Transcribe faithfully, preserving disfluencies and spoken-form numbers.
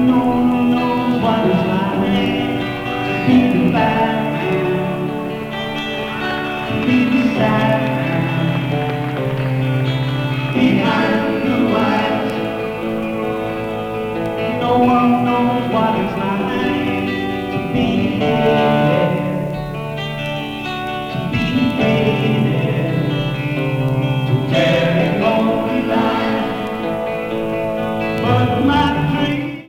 one knows what it's like to be the bad man, to be the sad man behind blue eyes. No one knows what it's like to be here.